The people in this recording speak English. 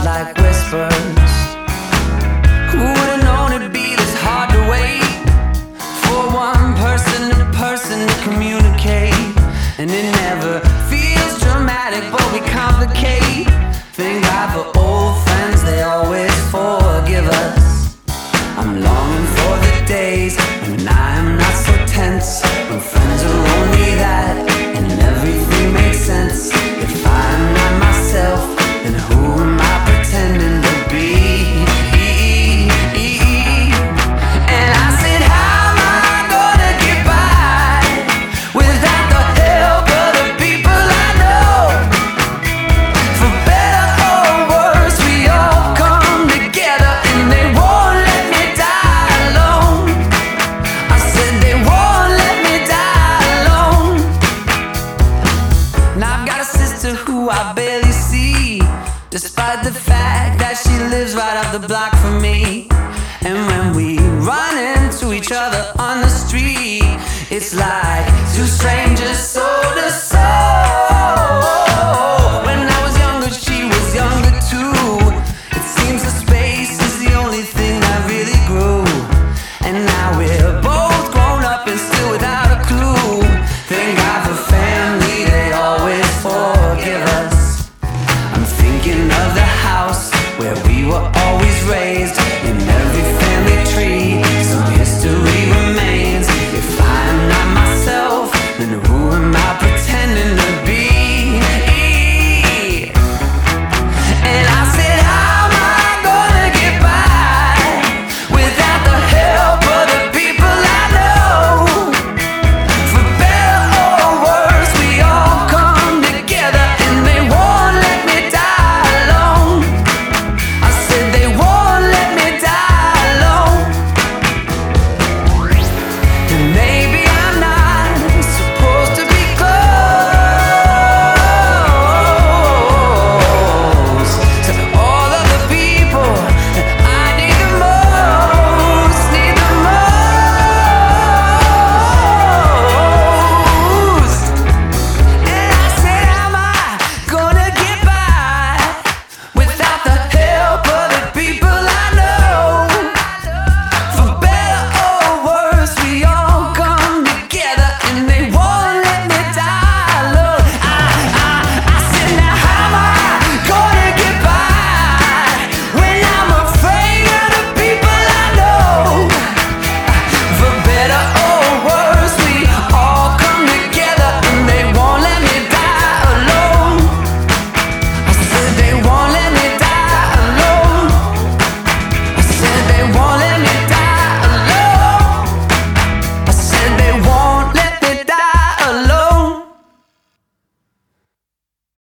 loud like whispers. Who would've known it'd be this hard to wait for one person to communicate? And it never feels dramatic, but we complicate. Thank God for old friends, they always forgive us. I'm longing for the days when I am not so tense, when friends are only that and everything makes sense. If I'm not myself, then who am I pretending to be? And I said, how am I gonna get by without the help of the people I know? For better or worse, we all come together and they won't let me die alone. I said they won't let me die alone. Now I've got a sister who I barely see, despite the fact that she lives right up the block from me. And when we run into each other on the street, it's like two strangers so to